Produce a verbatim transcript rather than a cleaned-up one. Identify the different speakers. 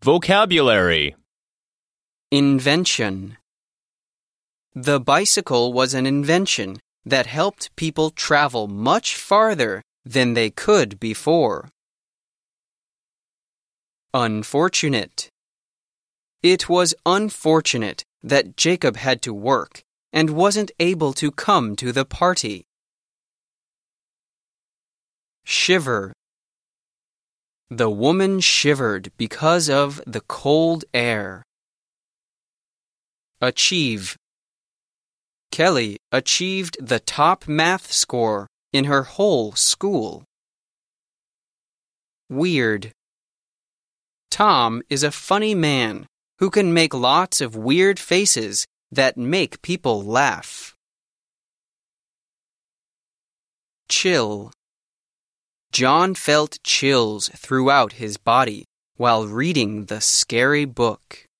Speaker 1: Vocabulary.
Speaker 2: Invention. The bicycle was an invention that helped people travel much farther than they could before. Unfortunate. It was unfortunate that Jacob had to work and wasn't able to come to the party. Shiver. The woman shivered because of the cold air. Achieve. Kelly achieved the top math score in her whole school. Weird. Tom is a funny man who can make lots of weird faces that make people laugh. Chill. John felt chills throughout his body while reading the scary book.